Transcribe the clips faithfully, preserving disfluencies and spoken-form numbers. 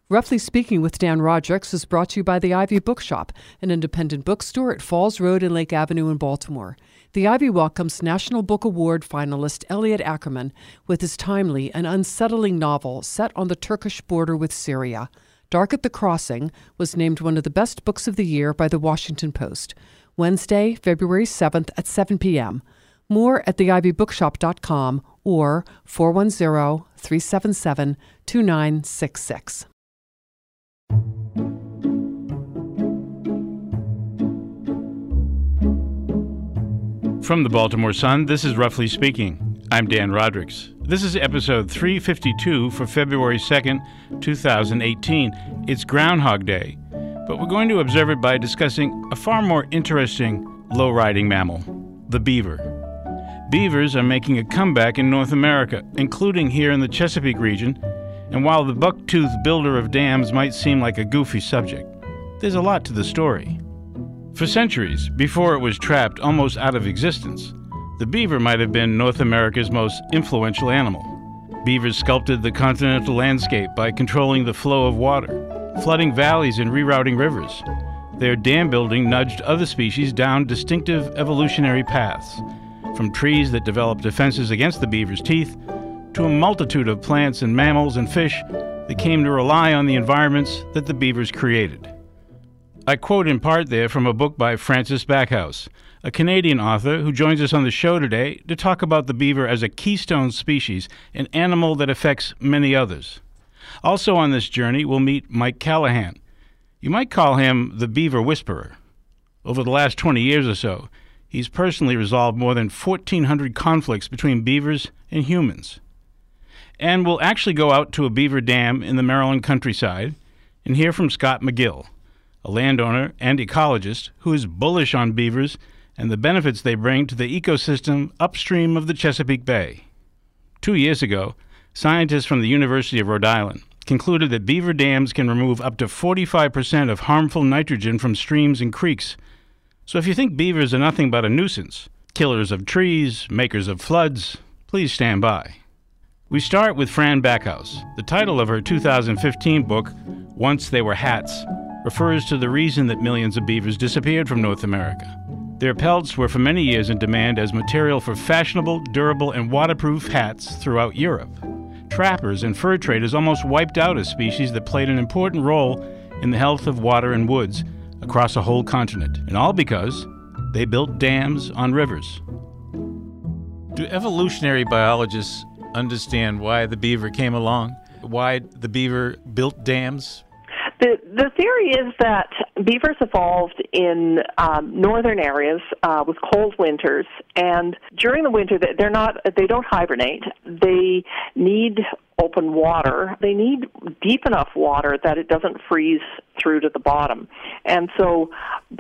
Roughly Speaking with Dan Rodrick is brought to you by the Ivy Bookshop, an independent bookstore at Falls Road and Lake Avenue in Baltimore. The Ivy welcomes National Book Award finalist Elliot Ackerman with his timely and unsettling novel set on the Turkish border with Syria. Dark at the Crossing was named one of the best books of the year by the Washington Post. Wednesday, February seventh at seven p.m. More at the ivy bookshop dot com or four one zero, three seven seven, two nine six six. From the Baltimore Sun, this is Roughly Speaking. I'm Dan Rodrick. This is episode three fifty-two for February second, two thousand eighteen. It's Groundhog Day, but we're going to observe it by discussing a far more interesting low-riding mammal, the beaver. Beavers are making a comeback in North America, including here in the Chesapeake region, and while the buck-toothed builder of dams might seem like a goofy subject, there's a lot to the story. For centuries, before it was trapped almost out of existence, the beaver might have been North America's most influential animal. Beavers sculpted the continental landscape by controlling the flow of water, flooding valleys and rerouting rivers. Their dam building nudged other species down distinctive evolutionary paths, from trees that developed defenses against the beaver's teeth, to a multitude of plants and mammals and fish that came to rely on the environments that the beavers created. I quote in part there from a book by Francis Backhouse, a Canadian author who joins us on the show today to talk about the beaver as a keystone species, an animal that affects many others. Also on this journey, we'll meet Mike Callahan. You might call him the beaver whisperer. Over the last twenty years or so, he's personally resolved more than fourteen hundred conflicts between beavers and humans. And we'll actually go out to a beaver dam in the Maryland countryside and hear from Scott McGill, a landowner and ecologist who is bullish on beavers and the benefits they bring to the ecosystem upstream of the Chesapeake Bay. Two years ago, scientists from the University of Rhode Island concluded that beaver dams can remove up to forty-five percent of harmful nitrogen from streams and creeks. So if you think beavers are nothing but a nuisance, killers of trees, makers of floods, please stand by. We start with Fran Backhouse. The title of her two thousand fifteen book, Once They Were Hats, refers to the reason that millions of beavers disappeared from North America. Their pelts were for many years in demand as material for fashionable, durable, and waterproof hats throughout Europe. Trappers and fur traders almost wiped out a species that played an important role in the health of water and woods across a whole continent, and all because they built dams on rivers. Do evolutionary biologists understand why the beaver came along? Why the beaver built dams? The the theory is that beavers evolved in um, northern areas uh, with cold winters, and during the winter they're not they don't hibernate. They need open water. They need deep enough water that it doesn't freeze through to the bottom, and so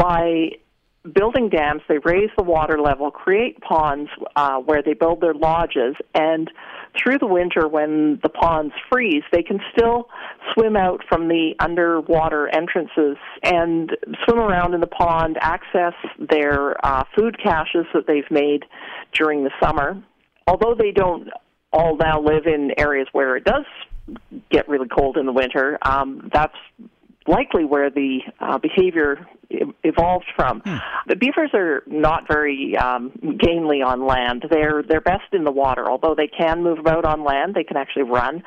by building dams, they raise the water level, create ponds uh, where they build their lodges, and through the winter when the ponds freeze, they can still swim out from the underwater entrances and swim around in the pond, access their uh, food caches that they've made during the summer. Although they don't all now live in areas where it does get really cold in the winter, um, that's likely where the uh, behavior evolved from. Hmm. The beavers are not very um, gamely on land. They're they're best in the water. Although they can move about on land, they can actually run.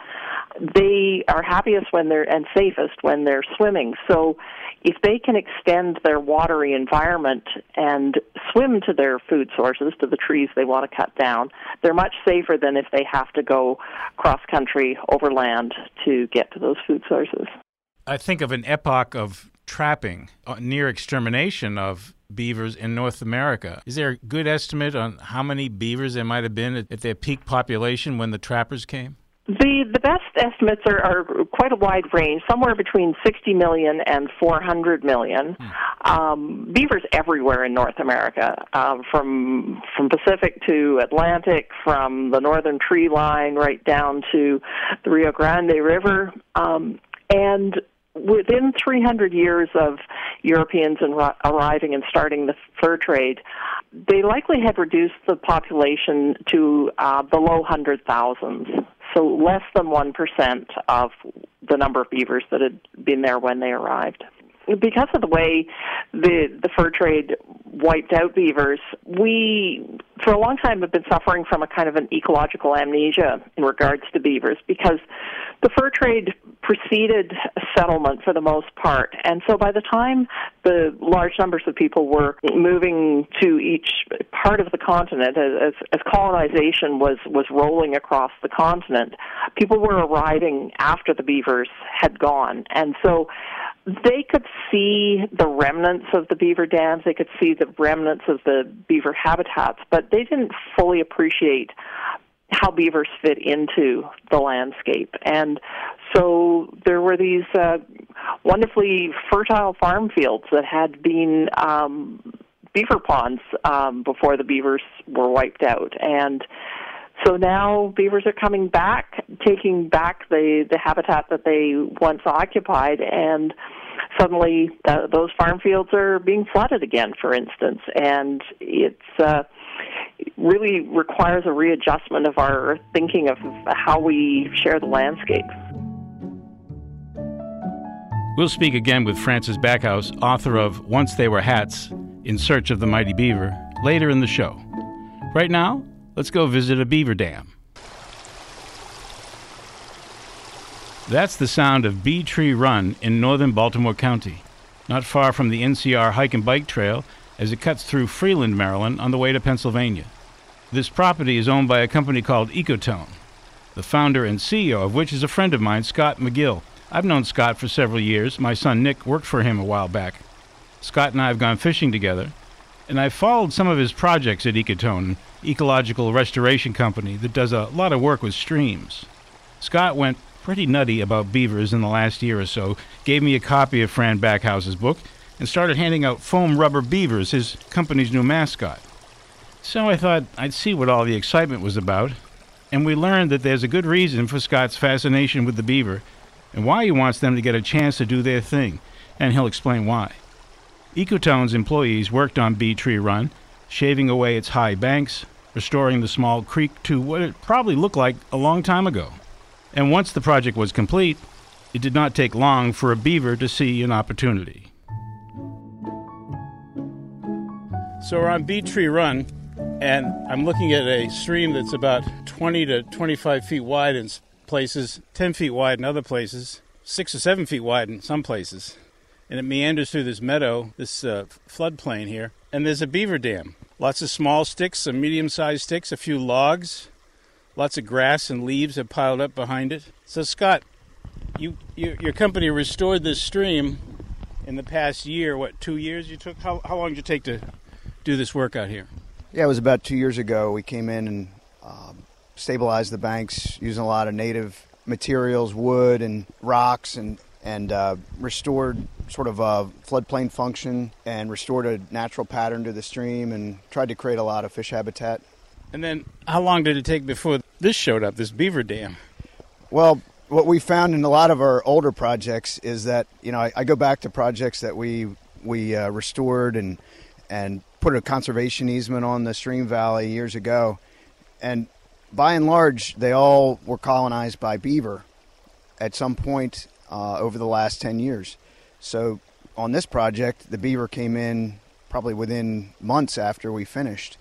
They are happiest when they're and safest when they're swimming. So if they can extend their watery environment and swim to their food sources, to the trees they want to cut down, they're much safer than if they have to go cross-country over land to get to those food sources. I think of an epoch of trapping, uh, near extermination of beavers in North America. Is there a good estimate on how many beavers there might have been at, at their peak population when the trappers came? The the best estimates are, are quite a wide range, somewhere between sixty million and four hundred million. Hmm. Um, beavers everywhere in North America, uh, from from Pacific to Atlantic, from the northern tree line right down to the Rio Grande River, um, and within three hundred years of Europeans ar- arriving and starting the fur trade, they likely had reduced the population to uh, below one hundred thousands. so less than one percent of the number of beavers that had been there when they arrived. Because of the way the the fur trade wiped out beavers, we, for a long time, have been suffering from a kind of an ecological amnesia in regards to beavers, because the fur trade preceded settlement for the most part. And so by the time the large numbers of people were moving to each part of the continent, as, as colonization was, was rolling across the continent, people were arriving after the beavers had gone. And so they could see the remnants of the beaver dams, they could see the remnants of the beaver habitats, but they didn't fully appreciate how beavers fit into the landscape. And so there were these uh, wonderfully fertile farm fields that had been um, beaver ponds um, before the beavers were wiped out. And so now beavers are coming back, taking back the, the habitat that they once occupied, and suddenly uh, those farm fields are being flooded again, for instance. And it's uh, it really requires a readjustment of our thinking of how we share the landscape. We'll speak again with Frances Backhouse, author of Once They Were Hats, In Search of the Mighty Beaver, later in the show. Right now, let's go visit a beaver dam. That's the sound of Bee Tree Run in northern Baltimore County, not far from the N C R Hike and Bike Trail as it cuts through Freeland, Maryland, on the way to Pennsylvania. This property is owned by a company called Ecotone, the founder and C E O of which is a friend of mine, Scott McGill. I've known Scott for several years. My son Nick worked for him a while back. Scott and I have gone fishing together, and I've followed some of his projects at Ecotone, an ecological restoration company that does a lot of work with streams. Scott went pretty nutty about beavers in the last year or so, gave me a copy of Fran Backhouse's book, and started handing out foam rubber beavers, his company's new mascot. So I thought I'd see what all the excitement was about, and we learned that there's a good reason for Scott's fascination with the beaver, and why he wants them to get a chance to do their thing, and he'll explain why. Ecotone's employees worked on Bee Tree Run, shaving away its high banks, restoring the small creek to what it probably looked like a long time ago. And once the project was complete, it did not take long for a beaver to see an opportunity. So we're on Bee Tree Run, and I'm looking at a stream that's about twenty to twenty-five feet wide in places, ten feet wide in other places, six or seven feet wide in some places. And it meanders through this meadow, this uh, floodplain here, and there's a beaver dam. Lots of small sticks, some medium-sized sticks, a few logs. Lots of grass and leaves have piled up behind it. So, Scott, you, you your company restored this stream in the past year. What, two years you took? How, how long did it take to do this work out here? Yeah, it was about two years ago. We came in and uh, stabilized the banks using a lot of native materials, wood and rocks, and, and uh, restored sort of a floodplain function and restored a natural pattern to the stream and tried to create a lot of fish habitat. And then how long did it take before this showed up, this beaver dam? Well, what we found in a lot of our older projects is that, you know, I, I go back to projects that we we uh, restored and and put a conservation easement on the stream valley years ago. And by and large, they all were colonized by beaver at some point uh, over the last ten years. So on this project, the beaver came in probably within months after we finished.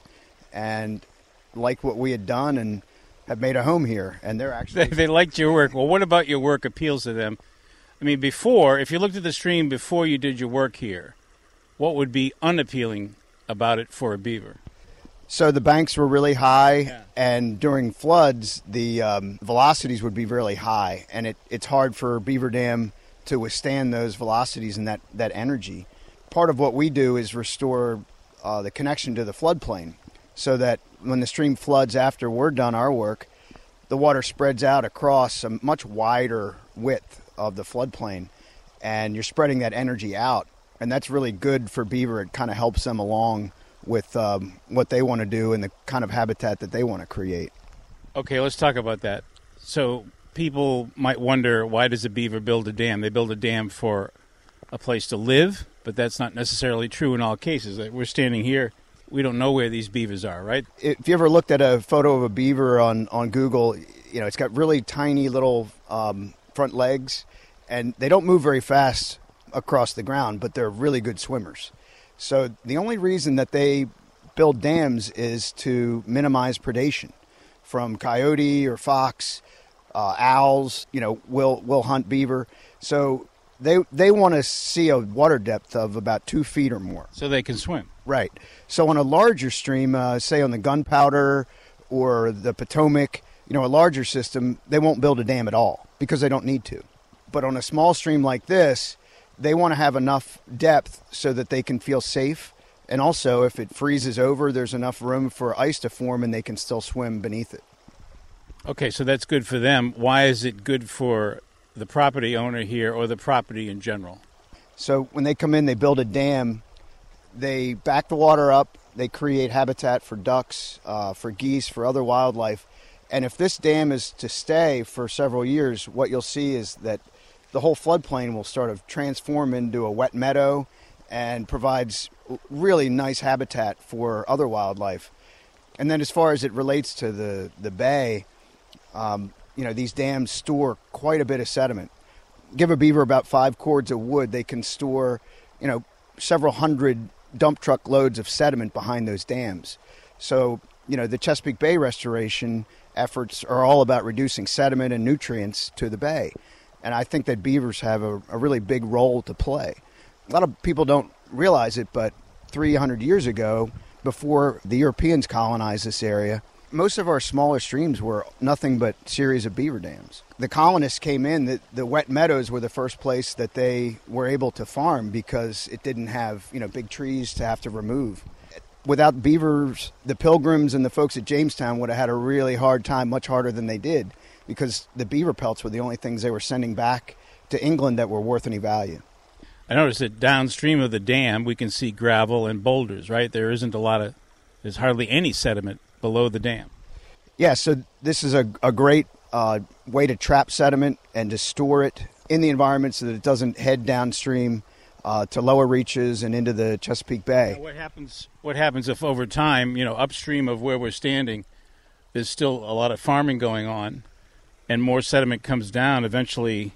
And like what we had done and have made a home here, and they're actually... They, they liked your work. Well, what about your work appeals to them? I mean, before, if you looked at the stream before you did your work here, what would be unappealing about it for a beaver? So the banks were really high, yeah. and during floods, the um, velocities would be really high, and it, it's hard for beaver dam to withstand those velocities and that, that energy. Part of what we do is restore uh, the connection to the floodplain, so that when the stream floods after we're done our work, the water spreads out across a much wider width of the floodplain, and you're spreading that energy out. And that's really good for beaver. It kind of helps them along with um, what they want to do and the kind of habitat that they want to create. Okay, let's talk about that. So people might wonder, why does a beaver build a dam? They build a dam for a place to live, but that's not necessarily true in all cases. We're standing here. We don't know where these beavers are, right? If you ever looked at a photo of a beaver on, on Google, You know, it's got really tiny little um, front legs, and they don't move very fast across the ground, but they're really good swimmers. So the only reason that they build dams is to minimize predation from coyote or fox. Uh, owls, you know, will will hunt beaver. So they they want to see a water depth of about two feet or more. So they can swim. Right. So on a larger stream, uh, say on the Gunpowder or the Potomac, you know, a larger system, they won't build a dam at all because they don't need to. But on a small stream like this, they want to have enough depth so that they can feel safe. And also, if it freezes over, there's enough room for ice to form and they can still swim beneath it. Okay, so that's good for them. Why is it good for the property owner here or the property in general? So when they come in, they build a dam, they back the water up, they create habitat for ducks, uh, for geese, for other wildlife. And if this dam is to stay for several years, what you'll see is that the whole floodplain will sort of transform into a wet meadow and provides really nice habitat for other wildlife. And then as far as it relates to the, the bay, Um, you know, these dams store quite a bit of sediment. Give a beaver about five cords of wood, they can store, you know, several hundred dump truck loads of sediment behind those dams. So, you know, the Chesapeake Bay restoration efforts are all about reducing sediment and nutrients to the bay. And I think that beavers have a, a really big role to play. A lot of people don't realize it, but three hundred years ago, before the Europeans colonized this area, most of our smaller streams were nothing but series of beaver dams. The colonists came in, the, the wet meadows were the first place that they were able to farm because it didn't have, you know, big trees to have to remove. Without beavers, the Pilgrims and the folks at Jamestown would have had a really hard time, much harder than they did, because the beaver pelts were the only things they were sending back to England that were worth any value. I noticed that downstream of the dam, we can see gravel and boulders, right? There isn't a lot of, there's hardly any sediment below the dam. Yeah, so this is a, a great uh, way to trap sediment and to store it in the environment so that it doesn't head downstream uh, to lower reaches and into the Chesapeake Bay. Now, what happens? What happens if over time, you know, upstream of where we're standing, there's still a lot of farming going on, and more sediment comes down? Eventually,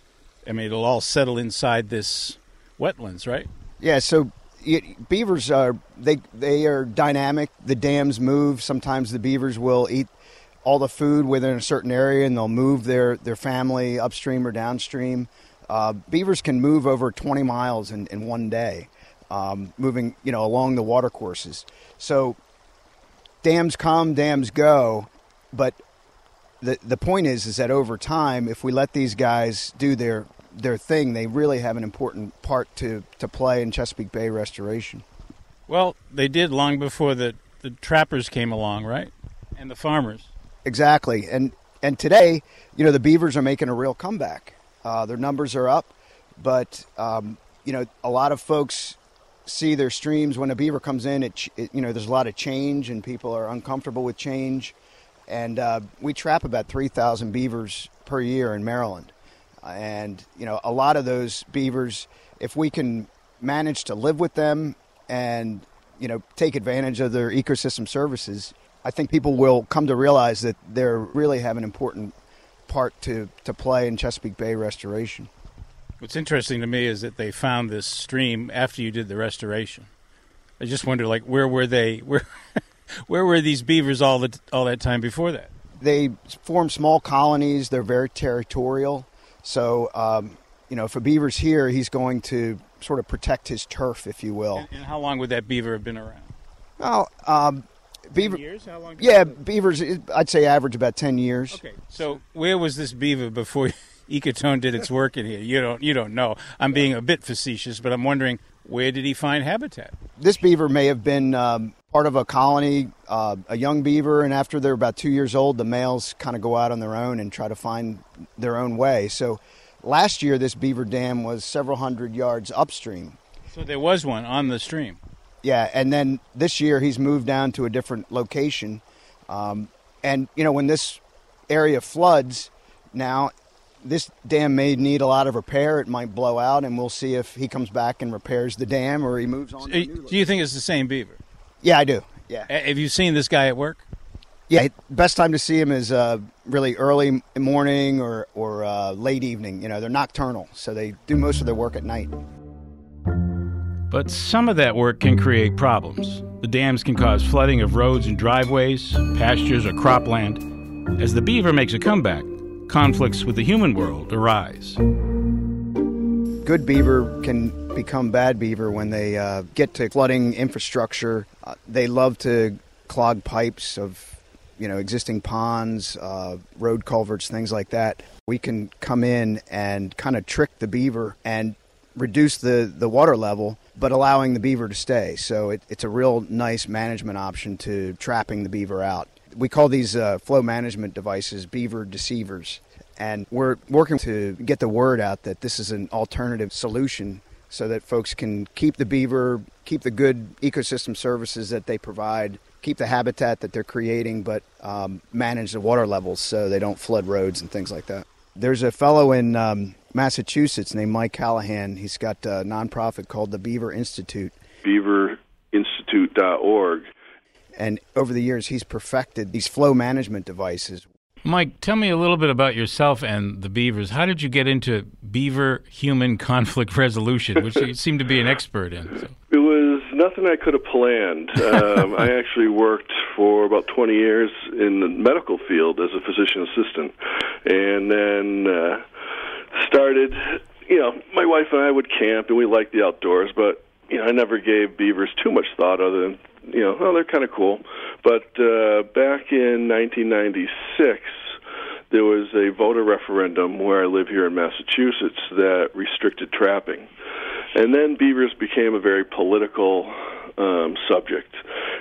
I mean, it'll all settle inside this wetlands, right? Yeah. So it, beavers are they they are dynamic. The dams move. Sometimes the beavers will eat all the food within a certain area, and they'll move their, their family upstream or downstream. Uh, beavers can move over twenty miles in, in one day, um, moving, you know, along the water courses. So dams come, dams go, but the the point is is that over time, if we let these guys do their their thing, they really have an important part to, to play in Chesapeake Bay restoration. Well, they did long before the, the trappers came along, right? And the farmers. Exactly. And and today, you know, the beavers are making a real comeback. Uh, their numbers are up, but, um, you know, a lot of folks see their streams when a beaver comes in, it, it you know, there's a lot of change and people are uncomfortable with change. And uh, we trap about three thousand beavers per year in Maryland. And, you know, a lot of those beavers, if we can manage to live with them and, you know, take advantage of their ecosystem services, I think people will come to realize that they really have an important part to, to play in Chesapeake Bay restoration. What's interesting to me is that they found this stream after you did the restoration. I just wonder, like, where were they? Where where were these beavers all the, all that time before that? They form small colonies. They're very territorial. So, um, you know, if a beaver's here, he's going to sort of protect his turf, if you will. And, and how long would that beaver have been around? Well, um, beaver. ten years? How long? Yeah, beavers, I'd say average about ten years. Okay, so where was this beaver before Ecotone did its work in here? You don't, you don't know. I'm being a bit facetious, but I'm wondering, where did he find habitat? This beaver may have been um, part of a colony, uh, a young beaver, and after they're about two years old, the males kind of go out on their own and try to find their own way. So last year, this beaver dam was several hundred yards upstream. So there was one on the stream. Yeah, and then this year he's moved down to a different location. Um, and, you know, when this area floods now, this dam may need a lot of repair. It might blow out, and we'll see if he comes back and repairs the dam or he moves on. So, to a new do you think it's the same beaver? Yeah, I do. Yeah. Have you seen this guy at work? Yeah, best time to see them is uh, really early morning or, or uh, late evening. You know, they're nocturnal, so they do most of their work at night. But some of that work can create problems. The dams can cause flooding of roads and driveways, pastures, or cropland. As the beaver makes a comeback, conflicts with the human world arise. Good beaver can become bad beaver when they uh, get to flooding infrastructure. Uh, they love to clog pipes of, you know, existing ponds, uh, road culverts, things like that. We can come in and kind of trick the beaver and reduce the, the water level, but allowing the beaver to stay. So it, it's a real nice management option to trapping the beaver out. We call these uh, flow management devices beaver deceivers. And we're working to get the word out that this is an alternative solution so that folks can keep the beaver, keep the good ecosystem services that they provide, keep the habitat that they're creating, but um, manage the water levels so they don't flood roads and things like that. There's a fellow in um, Massachusetts named Mike Callahan. He's got a nonprofit called the Beaver Institute. beaver institute dot org. And over the years, he's perfected these flow management devices. Mike, tell me a little bit about yourself and the beavers. How did you get into beaver-human conflict resolution, which you seem to be an expert in? So. It was nothing I could have planned. Um, I actually worked for about twenty years in the medical field as a physician assistant, and then uh, started, you know, my wife and I would camp, and we liked the outdoors, but, you know, I never gave beavers too much thought other than, you know, oh, they're kind of cool. But uh, back in nineteen ninety-six, there was a voter referendum where I live here in Massachusetts that restricted trapping. And then beavers became a very political um, subject.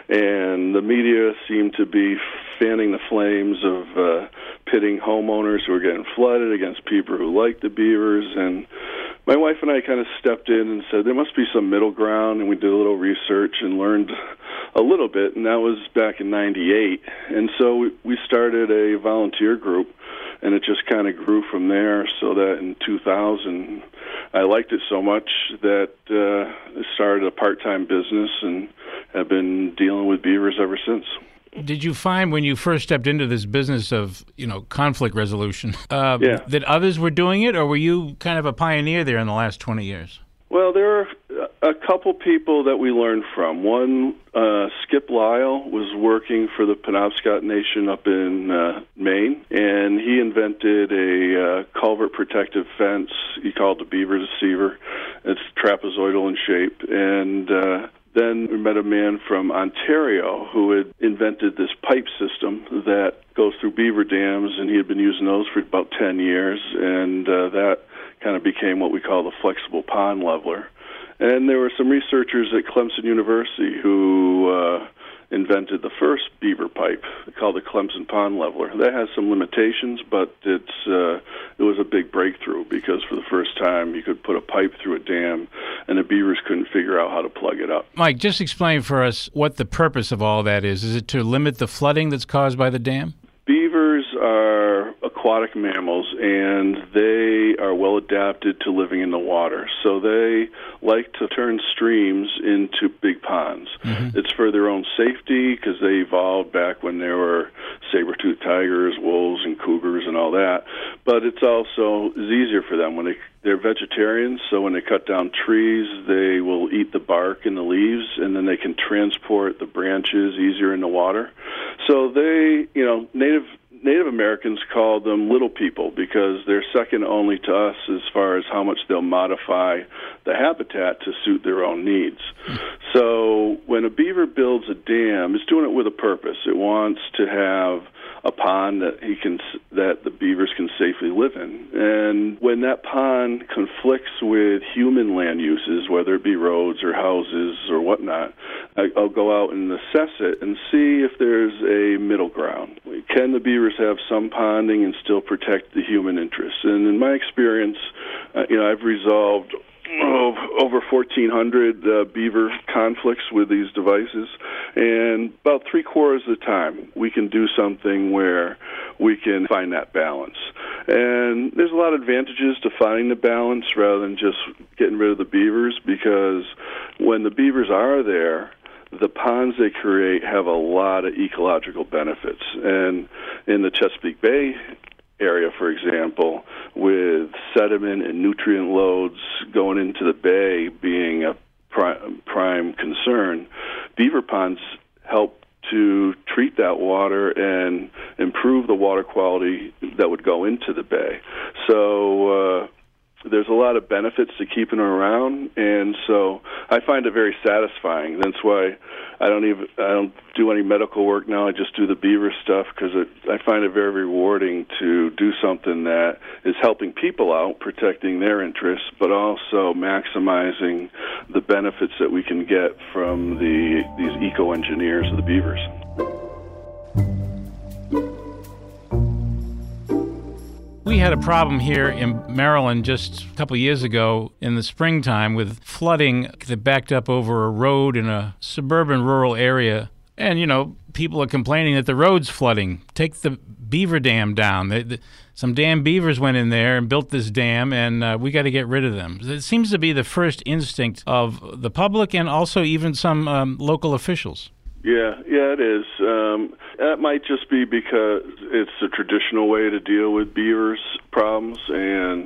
And the media seemed to be fanning the flames of uh, pitting homeowners who were getting flooded against people who liked the beavers. And my wife and I kind of stepped in and said there must be some middle ground, and we did a little research and learned a little bit, and that was back in ninety-eight. And so we, we started a volunteer group, and it just kind of grew from there, so that in two thousand, I liked it so much that uh, I started a part-time business and have been dealing with beavers ever since. Did you find when you first stepped into this business of, you know, conflict resolution, uh, yeah. that others were doing it, or were you kind of a pioneer there in the last twenty years? Well, there are a couple people that we learned from. One, uh, Skip Lyle was working for the Penobscot Nation up in uh, Maine, and he invented a uh, culvert protective fence he called the Beaver Deceiver. It's trapezoidal in shape, and uh, then we met a man from Ontario who had invented this pipe system that goes through beaver dams, and he had been using those for about ten years, and uh, that kind of became what we call the flexible pond leveler. And there were some researchers at Clemson University who uh, invented the first beaver pipe called the Clemson Pond Leveler. That has some limitations, but it's uh, it was a big breakthrough because for the first time you could put a pipe through a dam and the beavers couldn't figure out how to plug it up. Mike, just explain for us what the purpose of all that is. Is it to limit the flooding that's caused by the dam? Beavers are aquatic mammals, and they are well adapted to living in the water. So they like to turn streams into big ponds. Mm-hmm. It's for their own safety because they evolved back when there were saber-toothed tigers, wolves, and cougars and all that. But it's also is easier for them when they they're vegetarians. So when they cut down trees, they will eat the bark and the leaves, and then they can transport the branches easier in the water. So they, you know, native Native Americans call them little people because they're second only to us as far as how much they'll modify the habitat to suit their own needs. So when a beaver builds a dam, it's doing it with a purpose. It wants to have a pond that he can that the beavers can safely live in. And when that pond conflicts with human land uses, whether it be roads or houses or whatnot, I'll go out and assess it and see if there's a middle ground. Can the beavers have some ponding and still protect the human interests? And in my experience, uh, you know, I've resolved oh, over fourteen hundred uh, beaver conflicts with these devices, and about three quarters of the time we can do something where we can find that balance. And there's a lot of advantages to finding the balance rather than just getting rid of the beavers, because when the beavers are there, the ponds they create have a lot of ecological benefits. And in the Chesapeake Bay area, for example, with sediment and nutrient loads going into the bay being a prime, prime concern, beaver ponds help to treat that water and improve the water quality that would go into the bay. So uh, there's a lot of benefits to keeping them around, and so I find it very satisfying. That's why I don't even I don't do any medical work now. I just do the beaver stuff because I find it very rewarding to do something that is helping people out, protecting their interests, but also maximizing the benefits that we can get from the these eco-engineers of the beavers. We had a problem here in Maryland just a couple years ago in the springtime with flooding that backed up over a road in a suburban rural area. And, you know, people are complaining that the road's flooding. Take the beaver dam down. They, the, some damn beavers went in there and built this dam, and uh, we got to get rid of them. It seems to be the first instinct of the public and also even some um, local officials. Yeah, yeah, it is. Um, that might just be because it's a traditional way to deal with beavers' problems, and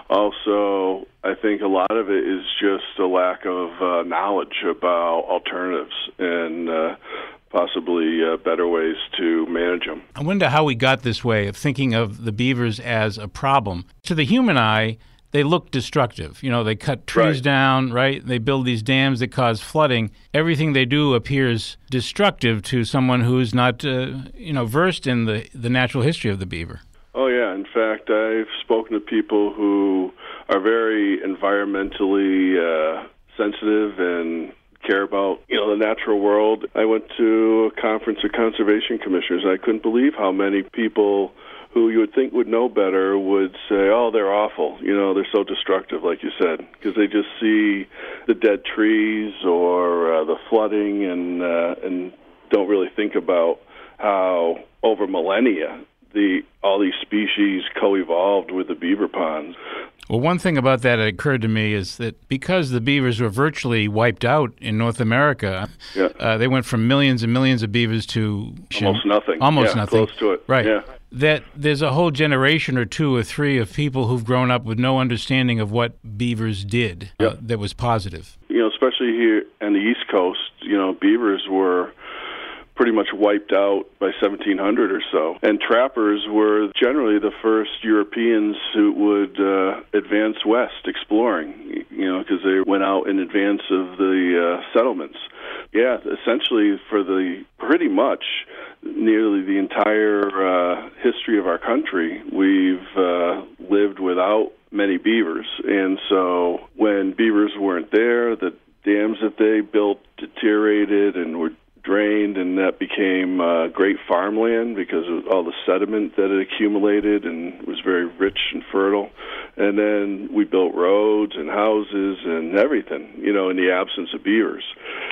also I think a lot of it is just a lack of uh, knowledge about alternatives and uh, possibly uh, better ways to manage them. I wonder how we got this way of thinking of the beavers as a problem. To the human eye, they look destructive. You know, they cut trees right. down, right? They build these dams that cause flooding. Everything they do appears destructive to someone who's not, uh, you know, versed in the, the natural history of the beaver. Oh, yeah. In fact, I've spoken to people who are very environmentally uh, sensitive and care about, you know, the natural world. I went to a conference of conservation commissioners. I couldn't believe how many people who you would think would know better would say, oh, they're awful. You know, they're so destructive, like you said, because they just see the dead trees or uh, the flooding and uh, and don't really think about how over millennia the all these species co-evolved with the beaver ponds. Well, one thing about that that occurred to me is that because the beavers were virtually wiped out in North America, yeah. uh, they went from millions and millions of beavers to almost nothing. Almost yeah, nothing. Close to it. Right. Yeah. That there's a whole generation or two or three of people who've grown up with no understanding of what beavers did uh, yeah. that was positive. You know, especially here on the East Coast, you know, beavers were pretty much wiped out by seventeen hundred or so. And trappers were generally the first Europeans who would uh, advance west exploring, you know, because they went out in advance of the uh, settlements. Yeah, essentially for the pretty much nearly the entire uh, history of our country, we've uh, lived without many beavers. And so when beavers weren't there, the dams that they built deteriorated and were drained, and that became uh, great farmland because of all the sediment that had accumulated and was very rich and fertile. And then we built roads and houses and everything, you know, in the absence of beavers.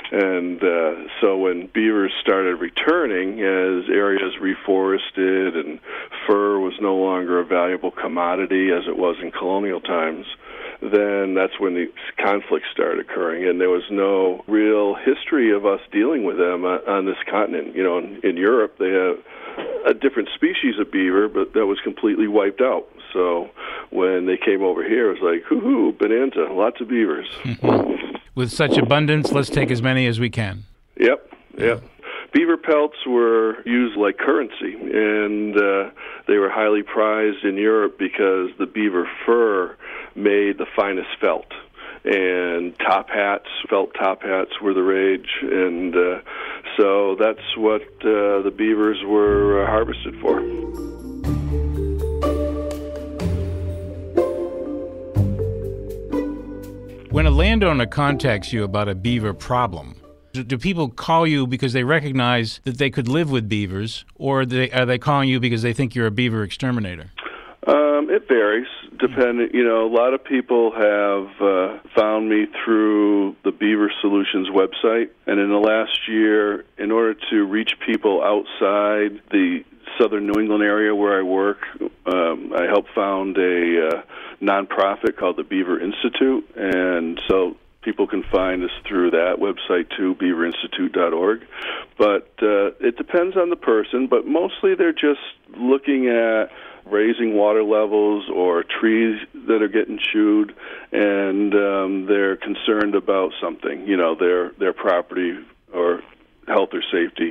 And uh, so when beavers started returning as areas reforested and fur was no longer a valuable commodity as it was in colonial times, then that's when the conflicts started occurring, and there was no real history of us dealing with them on, on this continent. You know, in, in Europe, they have a different species of beaver, but that was completely wiped out. So when they came over here, it was like, hoo-hoo, bonanza, lots of beavers. With such abundance, let's take as many as we can. Yep, yep. Beaver pelts were used like currency, and uh, they were highly prized in Europe because the beaver fur made the finest felt. And top hats, felt top hats were the rage, and uh, so that's what uh, the beavers were uh, harvested for. When a landowner contacts you about a beaver problem, do people call you because they recognize that they could live with beavers, or are they, are they calling you because they think you're a beaver exterminator? Um, it varies. Depending, you know, a lot of people have uh, found me through the Beaver Solutions website, and in the last year, in order to reach people outside the southern New England area where I work, um, I helped found a uh, nonprofit called the Beaver Institute, and so people can find us through that website too, beaver institute dot org. But uh, it depends on the person, but mostly they're just looking at raising water levels or trees that are getting chewed, and um, they're concerned about something, you know, their their property or health or safety,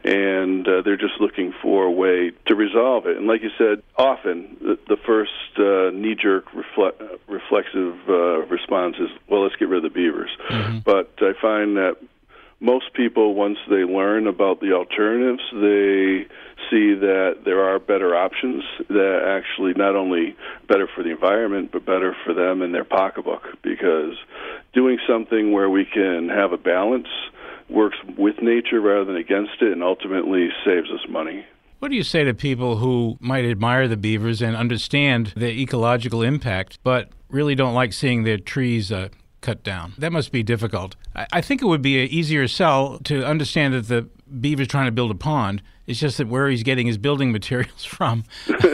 and uh, they're just looking for a way to resolve it. And like you said, often the, the first uh, knee-jerk refle- reflexive uh, response is, well, let's get rid of the beavers. Mm-hmm. But I find that most people, once they learn about the alternatives, they see that there are better options that actually not only better for the environment, but better for them and their pocketbook, because doing something where we can have a balance works with nature rather than against it, and ultimately saves us money. What do you say to people who might admire the beavers and understand the ecological impact, but really don't like seeing their trees uh, cut down? That must be difficult. I, I think it would be an easier sell to understand that the beaver's trying to build a pond. It's just that where he's getting his building materials from,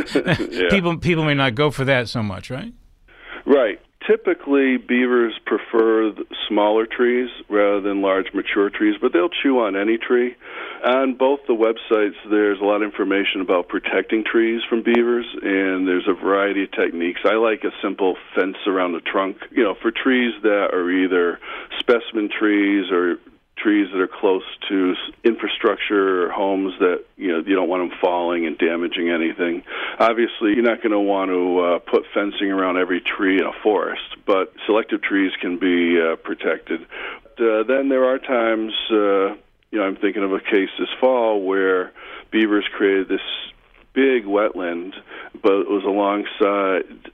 yeah. people people may not go for that so much, right? Right. Typically, beavers prefer smaller trees rather than large mature trees, but they'll chew on any tree. On both the websites, there's a lot of information about protecting trees from beavers, and there's a variety of techniques. I like a simple fence around the trunk, you know, for trees that are either specimen trees or trees that are close to infrastructure or homes that, you know, you don't want them falling and damaging anything. Obviously, you're not going to want to uh, put fencing around every tree in a forest, but selective trees can be uh, protected. Uh, then there are times, uh, you know, I'm thinking of a case this fall where beavers created this big wetland, but it was alongside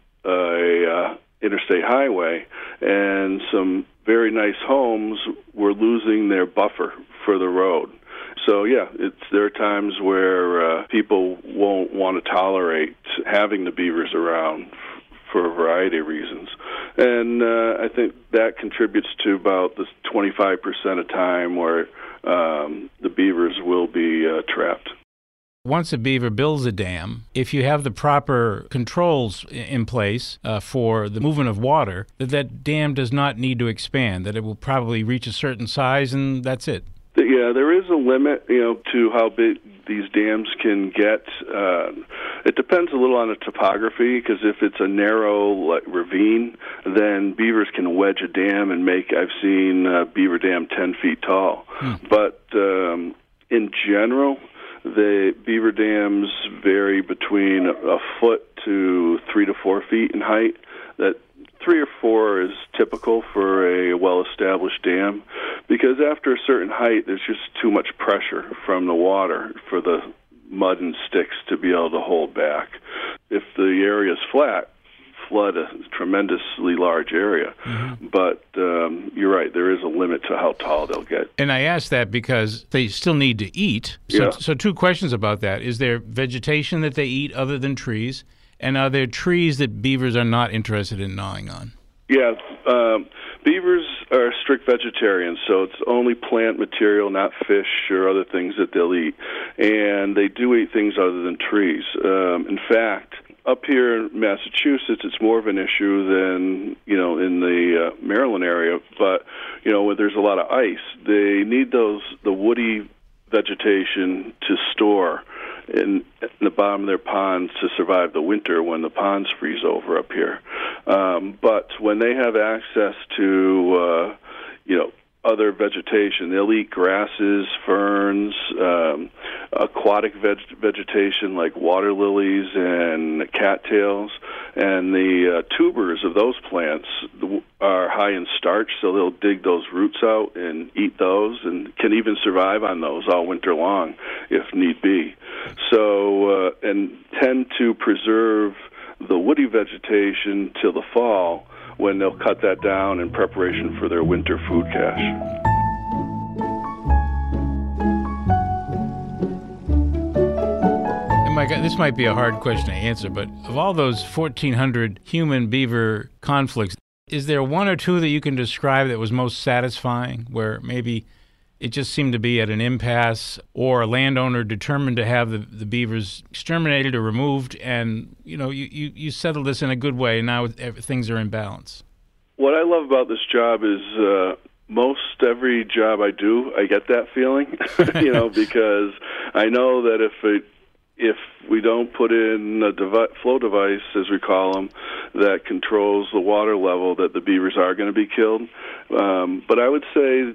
a uh, interstate highway, and some very nice homes were losing their buffer for the road. So, yeah, it's there are times where uh, people won't want to tolerate having the beavers around f- for a variety of reasons. And uh, I think that contributes to about the twenty-five percent of time where um, the beavers will be uh, trapped. Once a beaver builds a dam, if you have the proper controls in place uh, for the movement of water, that that dam does not need to expand, that it will probably reach a certain size and that's it. Yeah, there is a limit, you know, to how big these dams can get. Uh, it depends a little on the topography, because if it's a narrow like, ravine, then beavers can wedge a dam and make, I've seen uh, beaver dam ten feet tall. Hmm. But um, in general, the beaver dams vary between a foot to three to four feet in height. That three or four is typical for a well-established dam, because after a certain height, there's just too much pressure from the water for the mud and sticks to be able to hold back. If the area is flat, flood a tremendously large area. Mm-hmm. But um, you're right, there is a limit to how tall they'll get. And I ask that because they still need to eat. So, yeah. so two questions about that. Is there vegetation that they eat other than trees? And are there trees that beavers are not interested in gnawing on? Yeah, um, beavers are strict vegetarians, so it's only plant material, not fish or other things that they'll eat. And they do eat things other than trees. Um, in fact, up here in Massachusetts, it's more of an issue than, you know, in the uh, Maryland area. But, you know, where there's a lot of ice, they need those the woody vegetation to store in, in the bottom of their ponds to survive the winter when the ponds freeze over up here. Um, but when they have access to, uh, you know, other vegetation, they'll eat grasses, ferns, um, aquatic veg- vegetation like water lilies and cattails, and the uh, tubers of those plants are high in starch, so they'll dig those roots out and eat those, and can even survive on those all winter long if need be. So, uh, and tend to preserve the woody vegetation till the fall, when they'll cut that down in preparation for their winter food cache. And my God, this might be a hard question to answer, but of all those fourteen hundred human-beaver conflicts, is there one or two that you can describe that was most satisfying, where maybe it just seemed to be at an impasse, or a landowner determined to have the, the beavers exterminated or removed, and you know you, you, you settled this in a good way, and now things are in balance? what I love about this job is uh, most every job I do, I get that feeling, you know, because I know that if it, if we don't put in a devi- flow device, as we call them, that controls the water level, that the beavers are going to be killed. Um, but I would say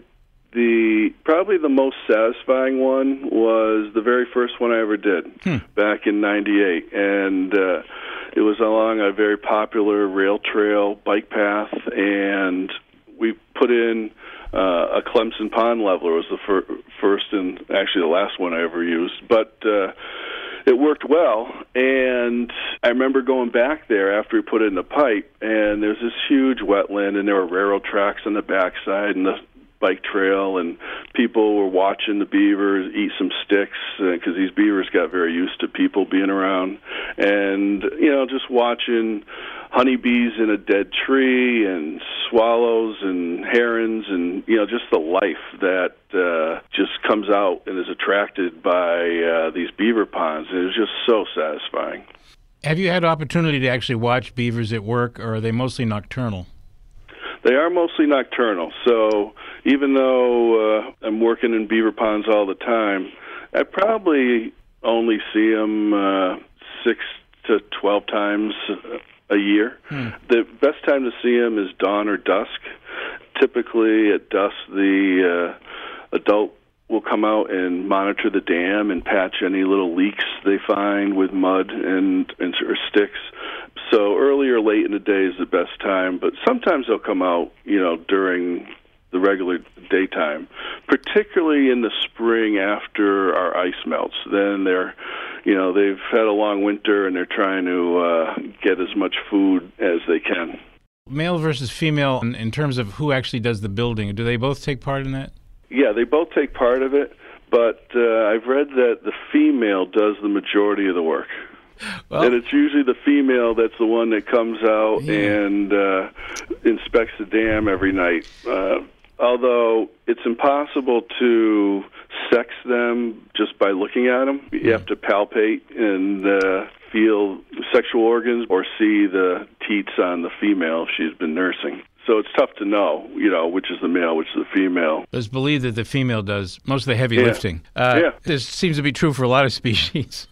the probably the most satisfying one was the very first one I ever did hmm. back in ninety-eight, and uh, it was along a very popular rail trail bike path, and we put in uh, a Clemson pond leveler. It was the fir- first and actually the last one I ever used, but uh, it worked well. And I remember going back there after we put it in the pipe, and there's this huge wetland, and there were railroad tracks on the backside, and the bike trail, and people were watching the beavers eat some sticks because uh, these beavers got very used to people being around, and you know, just watching honeybees in a dead tree and swallows and herons, and you know, just the life that uh, just comes out and is attracted by uh, these beaver ponds. It was just so satisfying. Have you had opportunity to actually watch beavers at work, or are they mostly nocturnal? They are mostly nocturnal, so even though uh, I'm working in beaver ponds all the time, I probably only see them uh, six to twelve times a year. Hmm. The best time to see them is dawn or dusk. Typically at dusk, the uh, adult will come out and monitor the dam and patch any little leaks they find with mud and, and or sticks. So early or late in the day is the best time, but sometimes they'll come out, you know, during the regular daytime, particularly in the spring after our ice melts. Then they're, you know, they've had a long winter and they're trying to uh, get as much food as they can. Male versus female, in, in terms of who actually does the building, do they both take part in that? Yeah, they both take part of it, but uh, I've read that the female does the majority of the work. Well, and it's usually the female that's the one that comes out yeah. and uh, inspects the dam every night. Uh, although it's impossible to sex them just by looking at them. You yeah. have to palpate and uh, feel sexual organs or see the teats on the female if she's been nursing. So it's tough to know, you know, which is the male, which is the female. It's believed that the female does most of the heavy yeah. lifting. Uh, yeah. This seems to be true for a lot of species.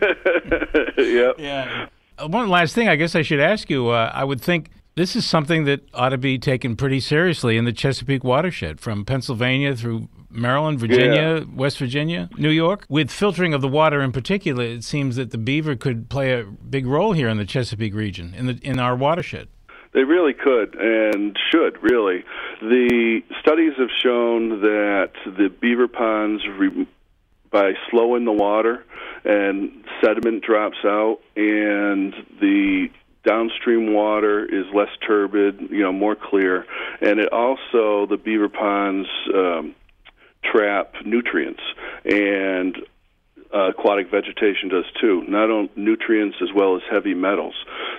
yeah. Yeah. Uh, one last thing I guess I should ask you. Uh, I would think this is something that ought to be taken pretty seriously in the Chesapeake watershed, from Pennsylvania through Maryland, Virginia, yeah. West Virginia, New York. With filtering of the water in particular, it seems that the beaver could play a big role here in the Chesapeake region, in the in our watershed. They really could and should, really. The studies have shown that the beaver ponds, re- by slowing the water and sediment drops out and the downstream water is less turbid, you know, more clear, and it also, the beaver ponds um, trap nutrients, and Uh, aquatic vegetation does too, not only nutrients as well as heavy metals.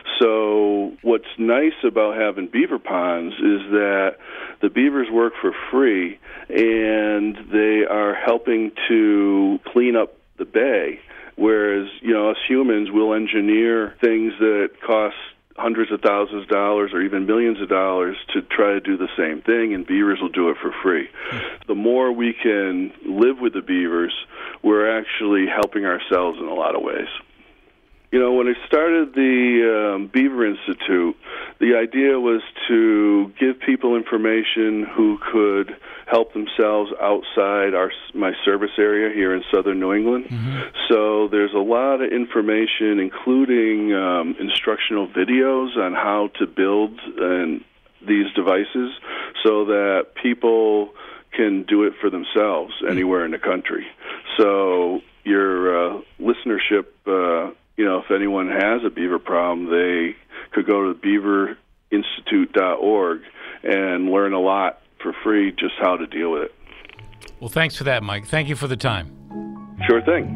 So what's nice about having beaver ponds is that the beavers work for free, and they are helping to clean up the bay, whereas, you know, us humans will engineer things that cost hundreds of thousands of dollars or even millions of dollars to try to do the same thing, and beavers will do it for free. The more we can live with the beavers, we're actually helping ourselves in a lot of ways. You know, when I started the um, Beaver Institute, the idea was to give people information who could help themselves outside our my service area here in southern New England. Mm-hmm. So there's a lot of information, including um, instructional videos on how to build and these devices so that people can do it for themselves anywhere in the country. So your uh, listenership, uh, you know, if anyone has a beaver problem, they could go to beaver institute dot org and learn a lot for free just how to deal with it. Well, thanks for that, Mike. Thank you for the time. Sure thing.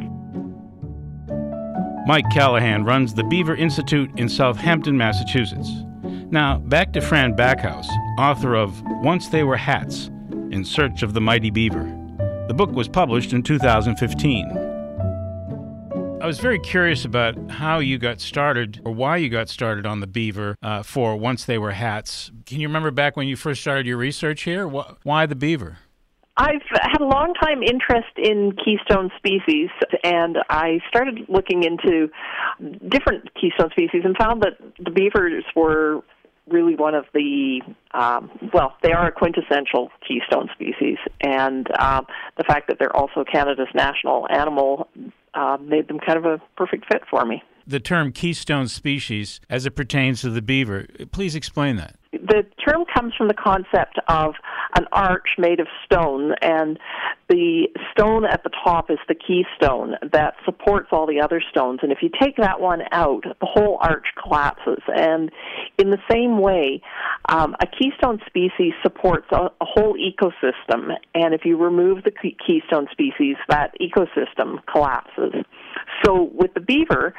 Mike Callahan runs the Beaver Institute in Southampton, Massachusetts. Now, back to Fran Backhouse, author of Once They Were Hats, In Search of the Mighty Beaver. The book was published in two thousand fifteen. I was very curious about how you got started or why you got started on the beaver uh, for once they were hats. Can you remember back when you first started your research here? Why the beaver? I've had a long time interest in keystone species, and I started looking into different keystone species and found that the beavers were really one of the, um, well, they are a quintessential keystone species, and um, the fact that they're also Canada's national animal uh, made them kind of a perfect fit for me. The term keystone species, as it pertains to the beaver, please explain that. The term comes from the concept of an arch made of stone, and the stone at the top is the keystone that supports all the other stones. And if you take that one out, the whole arch collapses. And in the same way, um, a keystone species supports a, a whole ecosystem. And if you remove the key- keystone species, that ecosystem collapses. So with the beaver,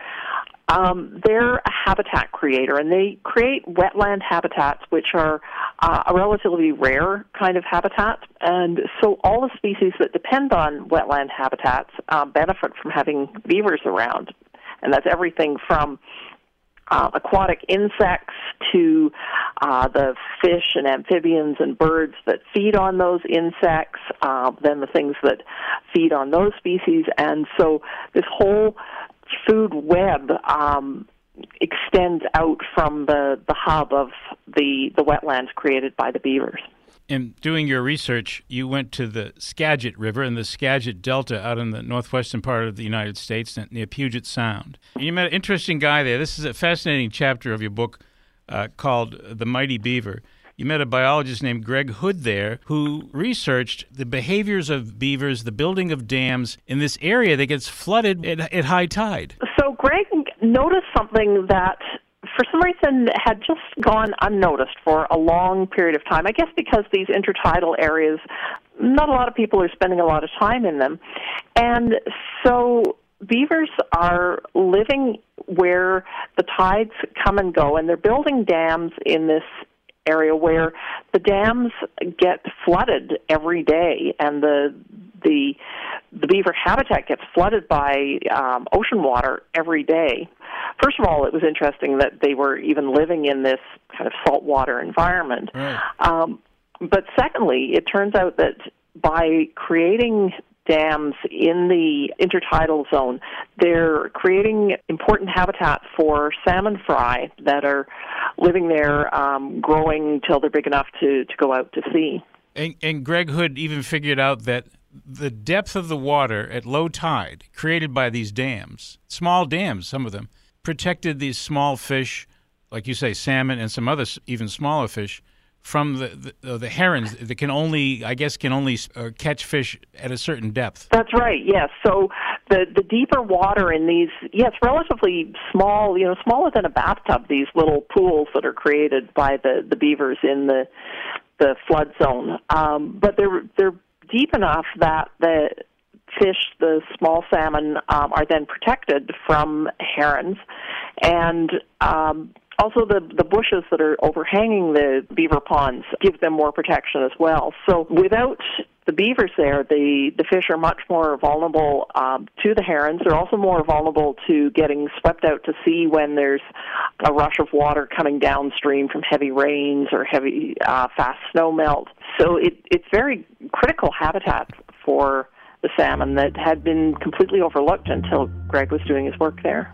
Um, they're a habitat creator, and they create wetland habitats, which are uh, a relatively rare kind of habitat. And so all the species that depend on wetland habitats uh, benefit from having beavers around. And that's everything from uh, aquatic insects to uh, the fish and amphibians and birds that feed on those insects, uh, then the things that feed on those species. And so this whole food web um, extends out from the, the hub of the, the wetlands created by the beavers. In doing your research, you went to the Skagit River and the Skagit Delta out in the northwestern part of the United States near Puget Sound. And you met an interesting guy there. This is a fascinating chapter of your book uh, called The Mighty Beaver. You met a biologist named Greg Hood there who researched the behaviors of beavers, the building of dams in this area that gets flooded at, at high tide. So Greg noticed something that for some reason had just gone unnoticed for a long period of time. I guess because these intertidal areas, not a lot of people are spending a lot of time in them. And so beavers are living where the tides come and go, and they're building dams in this area where the dams get flooded every day, and the the the beaver habitat gets flooded by um, ocean water every day. First of all, it was interesting that they were even living in this kind of saltwater environment. Right. Um, but secondly, it turns out that by creating dams in the intertidal zone, they're creating important habitat for salmon fry that are living there, um, growing till they're big enough to, to go out to sea. And, and Greg Hood even figured out that the depth of the water at low tide created by these dams, small dams, some of them, protected these small fish, like you say, salmon and some other even smaller fish, from the the, the herons that can only, I guess, can only uh, catch fish at a certain depth. That's right, yes. So the, the deeper water in these, yes, relatively small, you know, smaller than a bathtub, these little pools that are created by the, the beavers in the the flood zone. Um, but they're they're deep enough that the fish, the small salmon, um, are then protected from herons. And um also, the, the bushes that are overhanging the beaver ponds give them more protection as well. So without the beavers there, the, the fish are much more vulnerable um, to the herons. They're also more vulnerable to getting swept out to sea when there's a rush of water coming downstream from heavy rains or heavy, uh, fast snow melt. So it, it's very critical habitat for the salmon that had been completely overlooked until Greg was doing his work there.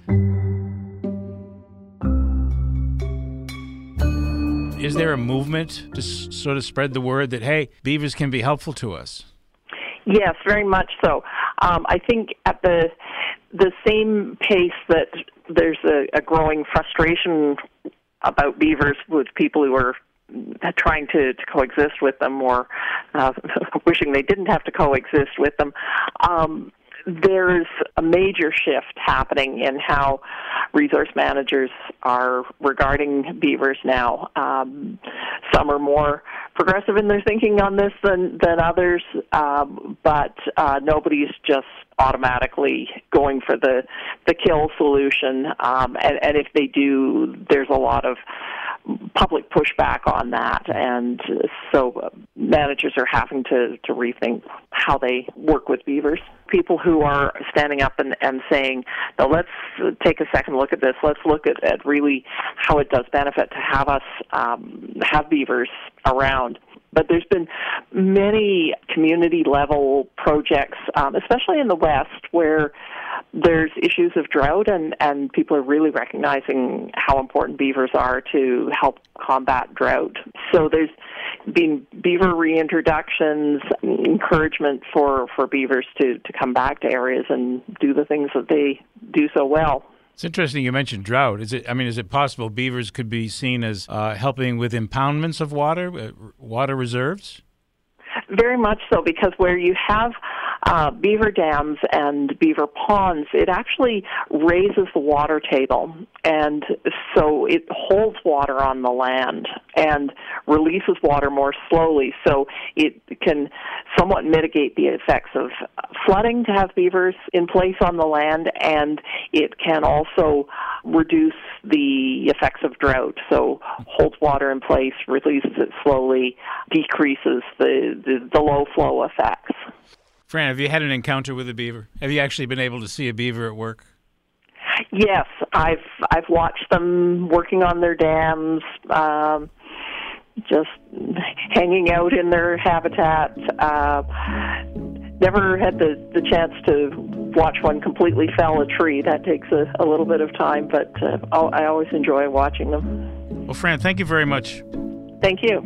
Is there a movement to s- sort of spread the word that, hey, beavers can be helpful to us? Yes, very much so. Um, I think at the the same pace that there's a, a growing frustration about beavers with people who are trying to, to coexist with them or uh, wishing they didn't have to coexist with them, um, there's a major shift happening in how resource managers are regarding beavers now. Um, some are more progressive in their thinking on this than, than others, um, but uh, nobody's just automatically going for the, the kill solution. Um, and, and if they do, there's a lot of public pushback on that, and so managers are having to, to rethink how they work with beavers. People who are standing up and, and saying, no, let's take a second look at this. Let's look at, at really how it does benefit to have us um, have beavers around. But there's been many community-level projects, um, especially in the West, where there's issues of drought, and, and people are really recognizing how important beavers are to help combat drought. So there's been beaver reintroductions, encouragement for, for beavers to, to come back to areas and do the things that they do so well. It's interesting you mentioned drought. Is it? I mean, is it possible beavers could be seen as uh, helping with impoundments of water, uh, water reserves? Very much so, because where you have uh, beaver dams and beaver ponds, it actually raises the water table, and so it holds water on the land and releases water more slowly, so it can somewhat mitigate the effects of flooding to have beavers in place on the land, and it can also reduce the effects of drought, so holds water in place, releases it slowly, decreases the, the, the low flow effects. Fran, have you had an encounter with a beaver? Have you actually been able to see a beaver at work? Yes, I've I've watched them working on their dams, um, just hanging out in their habitat. Uh, never had the, the chance to watch one completely fell a tree. That takes a, a little bit of time, but uh, I always enjoy watching them. Well, Fran, thank you very much. Thank you.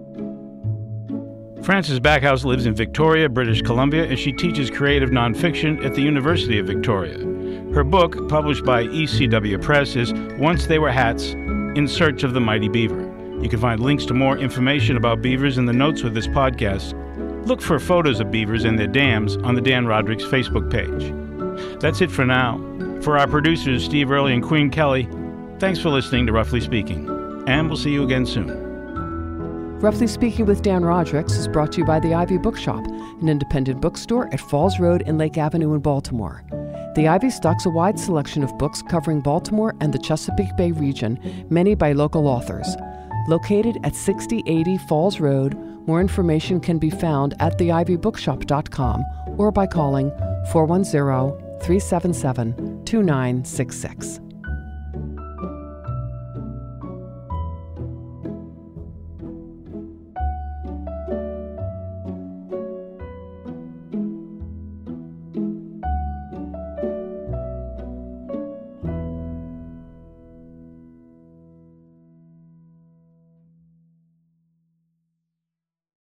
Frances Backhouse lives in Victoria, British Columbia, and she teaches creative nonfiction at the University of Victoria. Her book, published by E C W Press, is Once They Were Hats, In Search of the Mighty Beaver. You can find links to more information about beavers in the notes with this podcast. Look for photos of beavers and their dams on the Dan Roderick's Facebook page. That's it for now. For our producers, Steve Early and Queen Kelly, thanks for listening to Roughly Speaking, and we'll see you again soon. Roughly Speaking with Dan Roderick's is brought to you by the Ivy Bookshop, an independent bookstore at Falls Road and Lake Avenue in Baltimore. The Ivy stocks a wide selection of books covering Baltimore and the Chesapeake Bay region, many by local authors. Located at sixty eighty Falls Road, more information can be found at the ivy bookshop dot com or by calling four one zero, three seven seven, two nine six six.